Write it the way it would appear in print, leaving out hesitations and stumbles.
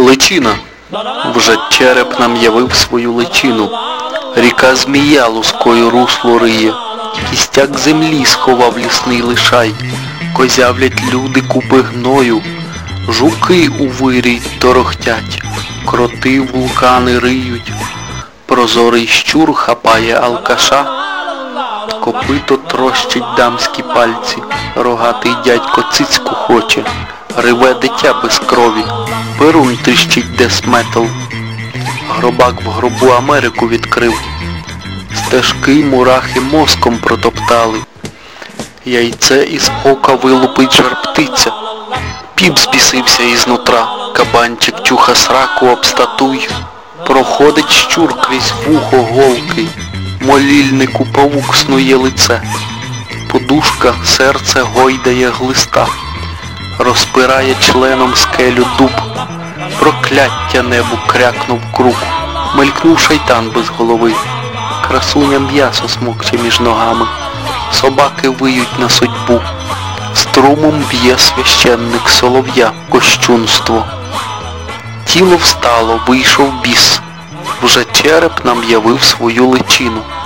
Личина. Вже череп нам явив свою личину. Ріка змія лускою русло риє. Кістяк землі сховав лісний лишай. Козявлять люди купи гною. Жуки у вирій торохтять. Кроти вулкани риють. Прозорий щур хапає алкаша. Копито трощить дамські пальці. Рогатий дядько цицьку хоче. Риве дитя без крові. Перун тріщить десметал. Гробак в гробу Америку відкрив. Стежки мурахи мозком протоптали. Яйце із ока вилупить жар-птиця. Піп збісився ізнутра. Кабанчик тюха сраку об статуй. Проходить щур крізь вухо голки. Молільнику павук снує лице. Подушка серце гойдає глиста. Розпирає членом скелю дуб. Прокляття небу крякнув круг. Мелькнув шайтан без голови. Красуня м'ясо смокче між ногами. Собаки виють на судьбу. Струмом б'є священник солов'я. Кощунство. Тіло встало, вийшов біс. Вже череп нам явив свою личину.